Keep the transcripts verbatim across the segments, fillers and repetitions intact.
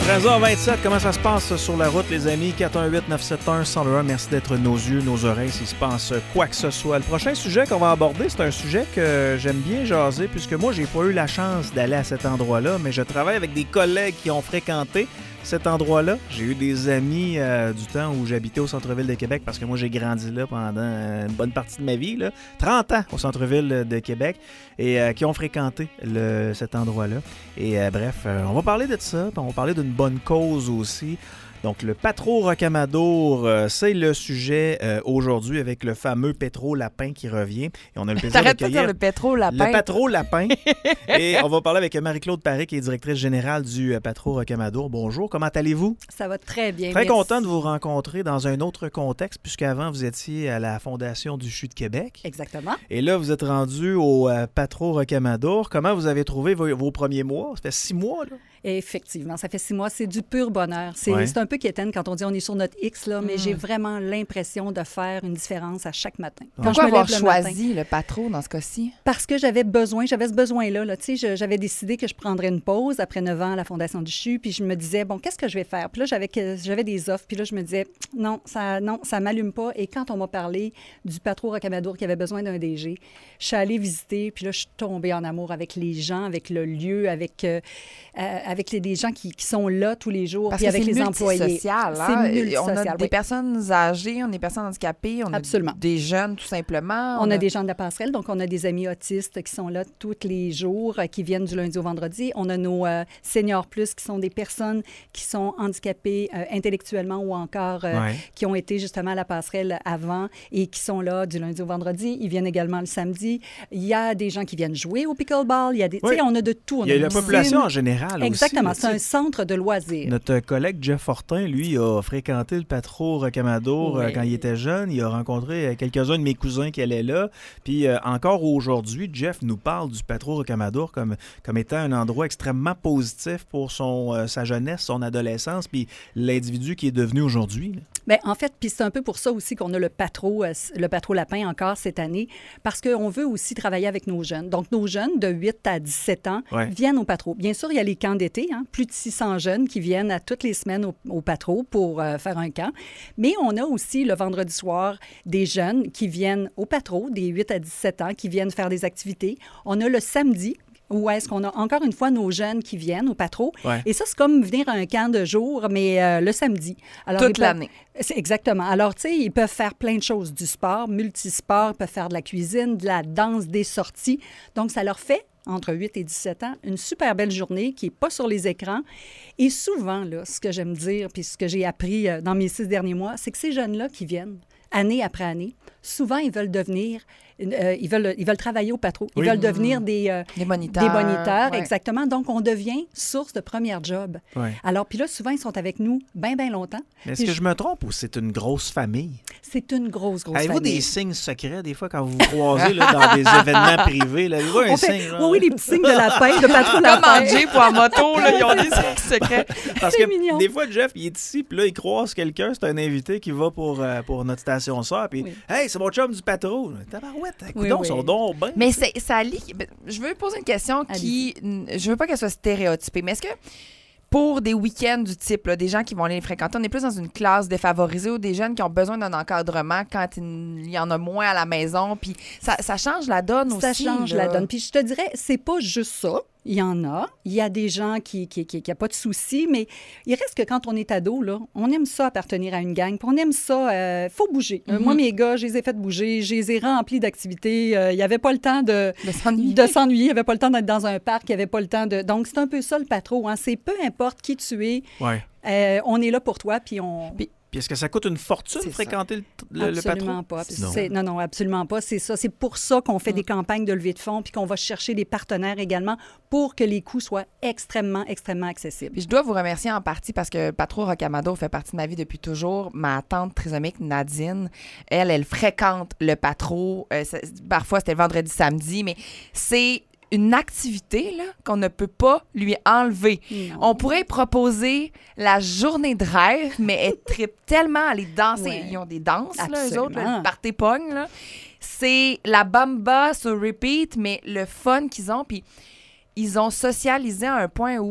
treize heures vingt-sept, comment ça se passe sur la route, les amis? quatre un huit neuf sept un un zéro zéro un, merci d'être nos yeux, nos oreilles, s'il se passe quoi que ce soit. Le prochain sujet qu'on va aborder, c'est un sujet que j'aime bien jaser, puisque moi, j'ai pas eu la chance d'aller à cet endroit-là, mais je travaille avec des collègues qui ont fréquenté cet endroit-là. J'ai eu des amis euh, du temps où j'habitais au centre-ville de Québec, parce que moi, j'ai grandi là pendant une bonne partie de ma vie, là, trente ans au centre-ville de Québec, et euh, qui ont fréquenté le, cet endroit-là. Et euh, bref, euh, on va parler de ça, puis on va parler d'une bonne cause aussi. Donc, le Patro Rocamadour, euh, c'est le sujet euh, aujourd'hui avec le fameux Petro Lapin qui revient. Et on a le plaisir T'arrêtes d'accueillir pas de dire le Petro Lapin. le Patro Lapin. Et on va parler avec Marie-Claude Paré, qui est directrice générale du euh, Patro Rocamadour. Bonjour, comment allez-vous? Ça va très bien. Très merci. content de vous rencontrer dans un autre contexte, puisqu'avant, vous étiez à la Fondation du C H U de Québec. Exactement. Et là, vous êtes rendu au euh, Patro Rocamadour. Comment vous avez trouvé vos, vos premiers mois? Ça fait six mois, là? Et effectivement, ça fait six mois. C'est du pur bonheur. C'est, Ouais. c'est un peu quétaine quand on dit on est sur notre X, là, mais Mm. j'ai vraiment l'impression de faire une différence à chaque matin. Quand Pourquoi je me avoir lève le matin. choisi le Patro dans ce cas-ci? Parce que j'avais besoin, j'avais ce besoin-là. Là. Tu sais, je- j'avais décidé que je prendrais une pause après neuf ans à la Fondation du C H U, puis je me disais, bon, qu'est-ce que je vais faire? Puis là, j'avais, que- j'avais des offres, puis là, je me disais, non, ça non, ça m'allume pas. Et quand on m'a parlé du Patro Rocamadour qui avait besoin d'un D G, je suis allée visiter, puis là, je suis tombée en amour avec les gens, avec le lieu, avec, euh, euh, avec les, des gens qui, qui sont là tous les jours, Parce puis que avec c'est les employés. multisocial, hein? C'est On a multisocial, des oui. personnes âgées, on a des personnes handicapées, on a Absolument. des jeunes, tout simplement. On a des gens de la passerelle, donc on a des amis autistes qui sont là tous les jours, euh, qui viennent du lundi au vendredi. On a nos euh, seniors plus, qui sont des personnes qui sont handicapées euh, intellectuellement ou encore euh, Ouais. qui ont été justement à la passerelle avant et qui sont là du lundi au vendredi. Ils viennent également le samedi. Il y a des gens qui viennent jouer au pickleball. Il y a des, Oui. tu sais, on a de tout. On Il y a une la population piscine. en général Exactement, aussi. c'est là, un centre de loisirs. Notre collègue Jeff Fortin, lui, a fréquenté le Patro Rocamadour Oui. euh, quand il était jeune. Il a rencontré euh, quelques-uns de mes cousins qui allaient là. Puis euh, encore aujourd'hui, Jeff nous parle du Patro Rocamadour comme, comme étant un endroit extrêmement positif pour son, euh, sa jeunesse, son adolescence, puis l'individu qui est devenu aujourd'hui. là. Bien, en fait, puis c'est un peu pour ça aussi qu'on a le Patro, euh, le Patro Lapin encore cette année, parce qu'on veut aussi travailler avec nos jeunes. Donc, nos jeunes de huit à dix-sept ans Ouais. viennent au Patro. Bien sûr, il y a les camps d'été, hein, plus de six cents jeunes qui viennent à toutes les semaines au, au Patro pour euh, faire un camp. Mais on a aussi le vendredi soir des jeunes qui viennent au Patro, des huit à dix-sept ans, qui viennent faire des activités. On a le samedi, où est-ce qu'on a encore une fois nos jeunes qui viennent au Patro. Ouais. Et ça, c'est comme venir à un camp de jour, mais euh, le samedi. Alors, Toute ils peuvent- l'année. C'est exactement. Alors, tu sais, ils peuvent faire plein de choses. Du sport, multisport, ils peuvent faire de la cuisine, de la danse, des sorties. Donc, ça leur fait, entre huit et dix-sept ans, une super belle journée qui n'est pas sur les écrans. Et souvent, là, ce que j'aime dire, puis ce que j'ai appris euh, dans mes six derniers mois, c'est que ces jeunes-là qui viennent, année après année, souvent, ils veulent devenir, euh, ils, veulent, ils veulent travailler au Patro. Ils Oui. veulent devenir des, euh, Des moniteurs. des moniteurs, ouais. exactement. Donc, on devient source de premier job. Ouais. Alors, puis là, souvent, ils sont avec nous bien, bien longtemps. Mais est-ce Puis que je- je me trompe ou c'est une grosse famille? C'est une grosse, grosse Avez-vous famille. des signes secrets, des fois, quand vous vous croisez là, dans des événements privés? Là? Avez-vous un On fait- signe? genre? oui, oui, les petits signes de lapin, de Patro Comme en Lapin. Jeep ou en moto, là, ils ont des secrets. Parce C'est que mignon. des fois, Jeff, il est ici, puis là, il croise quelqu'un, c'est un invité qui va pour, euh, pour notre station sœur, puis Oui. « Hey, c'est mon chum du Patro! » Tabarouette, écoute Oui, donc, oui. ils sont donc bien. Mais c'est, ça lie. Je veux poser une question qui. Je veux pas qu'elle soit stéréotypée, mais est-ce que pour des week-ends du type, là, des gens qui vont aller les fréquenter, on est plus dans une classe défavorisée ou des jeunes qui ont besoin d'un encadrement quand il y en a moins à la maison, puis ça, ça change la donne aussi. Ça change là. la donne. Puis je te dirais, c'est pas juste ça. Il y en a. Il y a des gens qui qui, qui, qui a pas de soucis, mais il reste que quand on est ado, là, on aime ça appartenir à une gang. Puis on aime ça. Il faut bouger. Euh, Mhm. moi, mes gars, je les ai fait bouger. Je les ai remplis d'activités. Euh, Il n'y avait pas le temps de, De s'ennuyer. de s'ennuyer. Il n'y avait pas le temps d'être dans un parc. Il n'y avait pas le temps de... Donc, c'est un peu ça, le Patro. Hein. C'est peu importe qui tu es, Ouais. euh, on est là pour toi, puis on... Puis- Puis est-ce que ça coûte une fortune C'est ça. fréquenter le, le, le Absolument Patro? pas. Puis Non. c'est- Non, non, absolument pas. C'est ça. C'est pour ça qu'on fait Mm. des campagnes de levée de fonds puis qu'on va chercher des partenaires également pour que les coûts soient extrêmement, extrêmement accessibles. Puis je dois vous remercier en partie parce que Patro Rocamadour fait partie de ma vie depuis toujours. Ma tante trisomique, Nadine, elle, elle fréquente le Patro. Euh, ça- parfois, c'était le vendredi, samedi, mais c'est une activité là, qu'on ne peut pas lui enlever. Non. On pourrait y proposer la journée de rêve, mais elle tripe tellement à aller danser. Ouais. Ils ont des danses, là, eux Absolument. autres, là, le party pogne, là. C'est la bamba sur repeat, mais le fun qu'ils ont, puis ils ont socialisé à un point où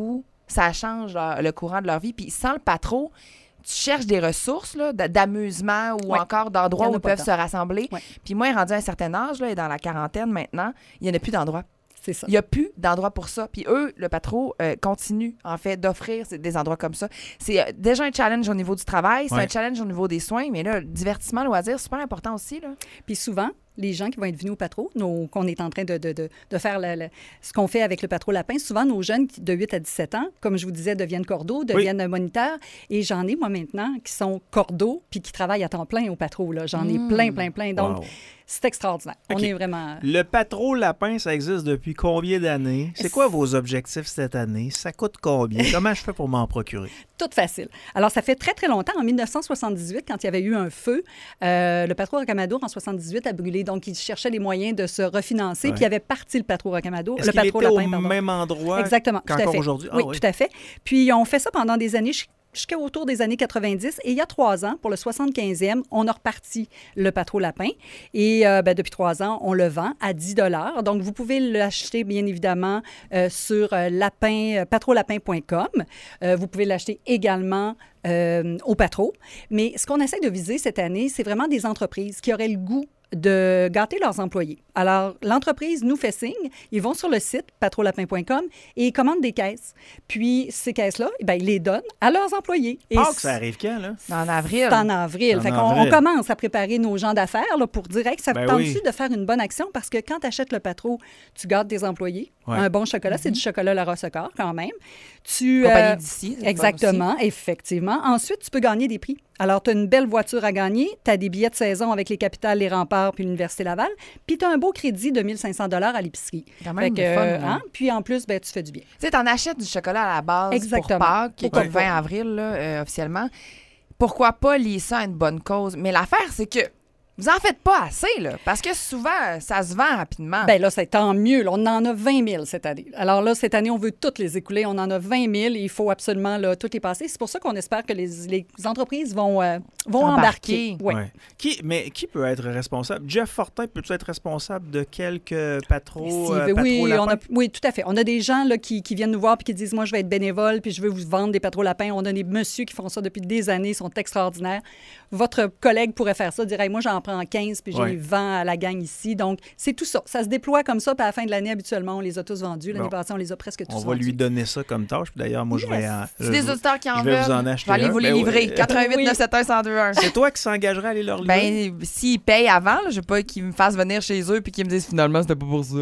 ça change leur- le courant de leur vie. Puis sans le patro, tu cherches des ressources là, d- d'amusement ou Ouais. encore Il d'endroits y en où a ils pas peuvent tant. se rassembler. Ouais. Puis moi, rendu à un certain âge, là, et dans la quarantaine maintenant, il n'y en a plus d'endroits. C'est ça. Il n'y a plus d'endroits pour ça. Puis eux, le patro, euh, continue, en fait, d'offrir c- des endroits comme ça. C'est euh, déjà un challenge au niveau du travail, c'est Ouais. un challenge au niveau des soins, mais là, le divertissement, loisir, c'est super important aussi. Là. Puis souvent, les gens qui vont être venus au patro, nos- qu'on est en train de, de, de, de faire le- le- ce qu'on fait avec le patro lapin, souvent nos jeunes qui- de huit à dix-sept ans, comme je vous disais, deviennent cordeaux, deviennent moniteurs. Et j'en ai, moi, maintenant, qui sont cordeaux puis qui travaillent à temps plein au patro. Là. J'en ai Mm. plein, plein, plein. Donc, Wow. c'est extraordinaire. OK. On est vraiment... Le patro lapin, ça existe depuis combien d'années? C'est quoi vos objectifs cette année? Ça coûte combien? Comment je fais pour m'en procurer? Tout facile. Alors, ça fait très, très longtemps. En dix-neuf cent soixante-dix-huit, quand il y avait eu un feu, euh, le patro Rocamadour, en soixante-dix-huit, a brûlé. Donc, il cherchait les moyens de se refinancer. Ouais. Puis, il avait parti le patro Rocamadour. Est-ce Le qu'il patro était lapin, au pardon. même endroit Exactement, tout à qu'encore fait. aujourd'hui? Ah oui, oui. tout à fait. Puis, on fait ça pendant des années j- jusqu'à autour des années quatre-vingt-dix. Et il y a trois ans, pour le soixante-quinzième, on a reparti le patro lapin. Et euh, ben, depuis trois ans, on le vend à dix dollars. Donc, vous pouvez l'acheter, bien évidemment, euh, sur euh, lapin, euh, patrolapin point com. Euh, vous pouvez l'acheter également euh, au patro. Mais ce qu'on essaie de viser cette année, c'est vraiment des entreprises qui auraient le goût de gâter leurs employés. Alors, l'entreprise nous fait signe, ils vont sur le site patrolapin point com et ils commandent des caisses. Puis, ces caisses-là, eh bien, ils les donnent à leurs employés. Et Pâques, ça arrive quand, là? C'est en avril. c'est en avril. En Fait qu'on avril. on commence à préparer nos gens d'affaires là, pour dire hey, ça te Ben tente-tu oui. de faire une bonne action? Parce que quand tu achètes le patro, tu gâtes tes employés. Ouais. Un bon chocolat, c'est du chocolat Lara Secor quand même. Tu, Compagnie euh, d'ici. c'est le fun Exactement, effectivement. Ensuite, tu peux gagner des prix. Alors, tu as une belle voiture à gagner, tu as des billets de saison avec les capitales, les remparts puis l'Université Laval, puis tu as un beau crédit de mille cinq cents dollars à l'épicerie. Quand même Fait le que, fun, euh, là. hein, puis en plus, ben, tu fais du bien. Tu sais, t'en achètes du chocolat à la base Exactement. pour Pâques, qui est Pourquoi le pas? vingt avril, là, euh, officiellement. Pourquoi pas lier ça à une bonne cause? Mais l'affaire, c'est que vous en faites pas assez, là, parce que souvent, ça se vend rapidement. Bien là, c'est tant mieux. Là. On en a vingt mille cette année. Alors là, cette année, on veut toutes les écouler. On en a vingt mille et il faut absolument là, toutes les passer. C'est pour ça qu'on espère que les, les entreprises vont, euh, vont Embarquer. embarquer. Ouais. Ouais. Qui, mais qui peut être responsable? Jeff Fortin, peut-tu être responsable de quelques patros, Si, euh, ben oui, patros on a, lapins? oui, tout à fait. On a des gens là, qui, qui viennent nous voir et qui disent, moi, je vais être bénévole puis je veux vous vendre des patros lapins. On a des messieurs qui font ça depuis des années, ils sont extraordinaires. Votre collègue pourrait faire ça, dire, hey, moi, j'en prends quinze puis je Ouais. les vends à la gang ici. Donc, c'est tout ça. Ça se déploie comme ça. Puis à la fin de l'année, habituellement, on les a tous vendus. L'année Bon. passée, on les a presque tous On va vendus. lui donner ça comme tâche. Puis d'ailleurs, moi, je vais Yes. en... C'est je des vais- auditeurs qui en je vais veulent. vous en Je acheter vais aller un. vous les Ben oui. livrer. quatre-vingt-huit Oui. neuf cent soixante-un cent deux un. C'est toi qui s'engagerais à aller leur livrer? Ben, s'ils payent avant, là, je veux pas qu'ils me fassent venir chez eux puis qu'ils me disent finalement, c'était pas pour ça.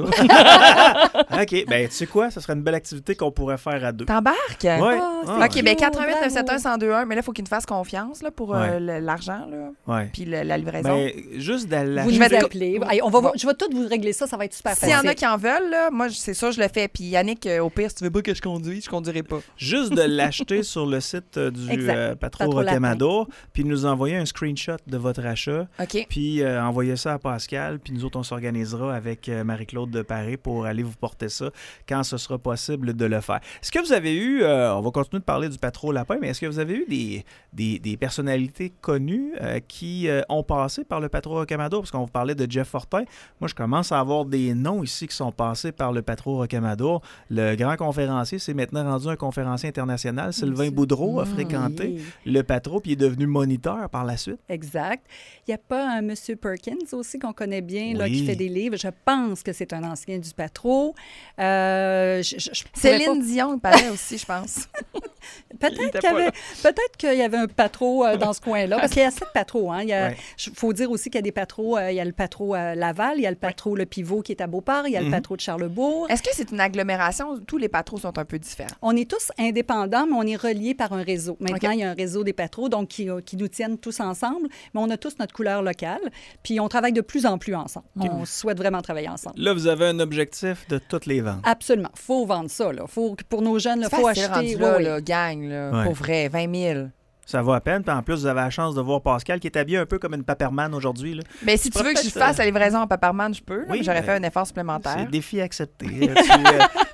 OK. Ben, tu sais quoi? Ce serait une belle activité qu'on pourrait faire à deux. T'embarques? Ouais. Oh, Ah, OK, ouais. ben Bravo, quatre-vingt-huit neuf cent soixante-un bravo. cent deux un, mais là, il faut qu'ils nous fassent confiance là, pour euh, Ouais. le- l'argent, là, Ouais. puis le- la livraison. Ben, juste d'aller Vous Je nous vais te- appelez. Hey, on va, voir- je vais tout vous régler ça. Ça va être super S'il y facile. en a qui en veulent, là, moi, je- c'est sûr, je le fais. Puis Yannick, euh, au pire, si tu veux pas que je conduise, je conduirai pas. Juste de l'acheter sur le site euh, du Exact. euh, Patro Patro Rocamadour, puis nous envoyer un screenshot de votre achat, OK. puis euh, envoyer ça à Pascal, puis nous autres, on s'organisera avec euh, Marie-Claude de Paris pour aller vous porter ça quand ce sera possible de le faire. Est-ce que vous avez eu, euh, on va continuer de parler du Patro Lapin, mais est-ce que vous avez eu des, des, des personnalités connues euh, qui euh, ont passé par le Patro Rocamadour? Parce qu'on vous parlait de Jeff Fortin. Moi, je commence à avoir des noms ici qui sont passés par le Patro Rocamadour. Le grand conférencier, c'est maintenant rendu un conférencier international. Sylvain Boudreau a fréquenté Oui. le Patro, puis il est devenu moniteur par la suite. Exact. Il n'y a pas un M. Perkins aussi qu'on connaît bien, là, Oui. qui fait des livres. Je pense que c'est un ancien du Patro. Euh, je- je- je pourrais Céline Dion, il paraît aussi, je pense. pas- il Peut-être était qu'il y pas avait, là. peut-être qu'il y avait un Patro euh, dans ce coin-là, parce qu'il y a sept Patros. Hein. Il Ouais. faut dire aussi qu'il y a des Patros. euh, il y a le Patro à Laval, il y a le Patro Le Pivot qui est à Beauport, il y a Mhm. le Patro de Charlebourg. Est-ce que c'est une agglomération où tous les patros sont un peu différents? On est tous indépendants, mais on est reliés par un réseau. Maintenant, OK. il y a un réseau des patros, donc qui, euh, qui nous tiennent tous ensemble, mais on a tous notre couleur locale, puis on travaille de plus en plus ensemble. On souhaite vraiment travailler ensemble. Là, vous avez un objectif de toutes les ventes. Absolument. Il faut vendre ça. Là. Faut, que pour nos jeunes, il C'est faut facile acheter. rendu Oui, là, oui. là, gang, là, Ouais. pour vrai, vingt mille. Ça va à peine. Puis en plus, vous avez la chance de voir Pascal qui est habillé un peu comme une paperman aujourd'hui. là. Mais si tu veux que je peut-être, fasse la livraison en Paparman, je peux. là, Oui, mais J'aurais mais fait un effort supplémentaire. C'est défi accepté. Euh, tu, euh,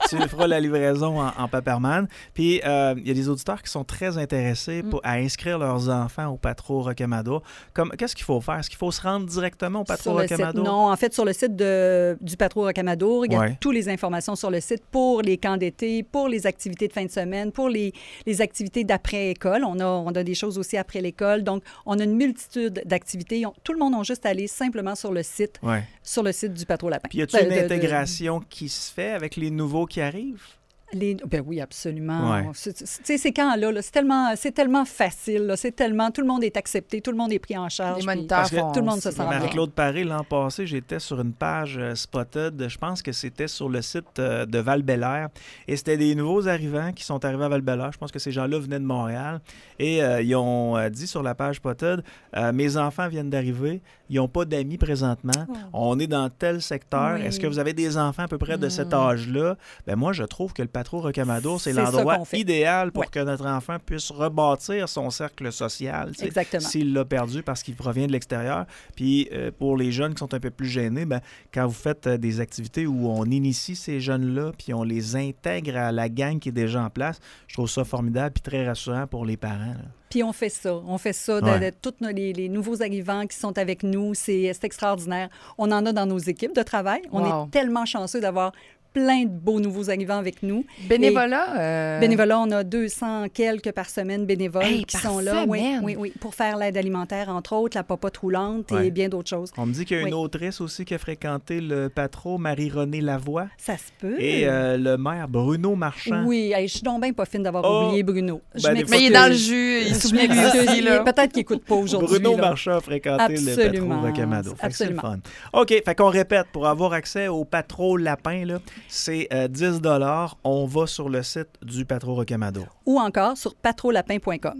tu feras la livraison en, en Paperman. Puis, euh, il y a des auditeurs qui sont très intéressés pour, à inscrire leurs enfants au Patro Rocamadour. Comme, qu'est-ce qu'il faut faire? Est-ce qu'il faut se rendre directement au Patro Rocamadour? Non, en fait, sur le site de, du Patro Rocamadour, il y a ouais. toutes les informations sur le site pour les camps d'été, pour les activités de fin de semaine, pour les, les activités d'après-école. On a, on a des choses aussi après l'école. Donc, on a une multitude d'activités. On, tout le monde a juste à aller simplement sur le site, ouais. sur le site du Patro Lapin. Puis, y a-t-il une de, intégration de... qui se fait avec les nouveaux qui arrivent? Les... Ben oui, absolument. Ouais. Tu sais, ces camps-là, -là, c'est tellement, c'est tellement facile. Là, c'est tellement, tout le monde est accepté, tout le monde est pris en charge. Les moniteurs font... Tout le monde se sent bien. Marie-Claude Paré, l'an passé, j'étais sur une page euh, Spotted, je pense que c'était sur le site euh, de Val-Bélair, et c'était des nouveaux arrivants qui sont arrivés à Val-Bélair. Je pense que ces gens-là venaient de Montréal, et euh, ils ont euh, dit sur la page Spotted, euh, mes enfants viennent d'arriver, ils n'ont pas d'amis présentement, oh. on est dans tel secteur, oui. Est-ce que vous avez des enfants à peu près de mmh. cet âge-là? Ben moi, je trouve que le Patro Rocamadour, c'est, c'est l'endroit idéal pour ouais. que notre enfant puisse rebâtir son cercle social. Exactement. S'il l'a perdu parce qu'il provient de l'extérieur. Puis euh, pour les jeunes qui sont un peu plus gênés, ben, quand vous faites euh, des activités où on initie ces jeunes-là, puis on les intègre à la gang qui est déjà en place, je trouve ça formidable puis très rassurant pour les parents. Là. Puis on fait ça. On fait ça. De, ouais. de, tous les, les nouveaux arrivants qui sont avec nous, c'est, c'est extraordinaire. On en a dans nos équipes de travail. On wow. est tellement chanceux d'avoir plein de beaux nouveaux arrivants avec nous. Bénévolat? Euh... Bénévolat, on a deux cents quelques par semaine bénévoles hey, qui sont là. Oui, oui, oui, pour faire l'aide alimentaire, entre autres, la popote roulante ouais. et bien d'autres choses. On me dit qu'il y a oui. une autrice aussi qui a fréquenté le Patro, Marie-Renée Lavoie. Ça se peut. Et euh, le maire Bruno Marchand. Oui, hey, je suis donc bien pas fine d'avoir oh, oublié Bruno. Ben mais il est dans le jus, il s'oublie lui aussi. Là. Peut-être qu'il n'écoute pas aujourd'hui. Bruno là. Marchand a fréquenté Absolument. le Patro Rocamadour. Absolument. C'est le fun. OK, fait qu'on répète, pour avoir accès au Patro Lapin, là, c'est euh, dix dollars, on va sur le site du Patro Rocamadour. Ou encore sur patrolapin point com.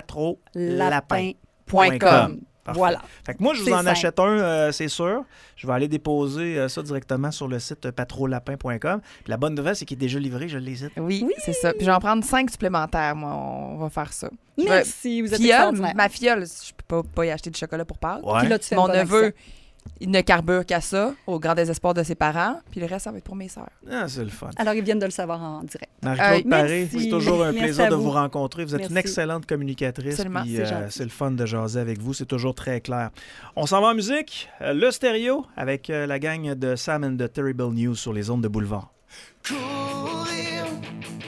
patrolapin point com. Voilà. Fait que moi, je vous c'est en simple. achète un, euh, c'est sûr. Je vais aller déposer euh, ça directement sur le site patrolapin point com. Puis la bonne nouvelle, c'est qu'il est déjà livré, je l'hésite. Oui, oui, c'est ça. Puis je vais en prendre cinq supplémentaires, moi. On va faire ça. Merci, vous êtes fiole, extraordinaire. Ma fiole, je peux pas, pas y acheter du chocolat pour Pâques. Ouais. Puis là, tu fais Mon bon neveu, accès. il ne carbure qu'à ça, au grand désespoir de ses parents. Puis le reste, ça va être pour mes sœurs. Ah, c'est le fun. Alors, ils viennent de le savoir en direct. Marie-Claude euh, Paré, c'est toujours un merci plaisir de vous. vous rencontrer. Vous êtes merci. une excellente communicatrice. Absolument, puis, c'est, euh, c'est le fun de jaser avec vous. C'est toujours très clair. On s'en va en musique. Euh, le stéréo avec euh, la gang de Sam and the Terrible News sur les ondes de Boulevard. Cool.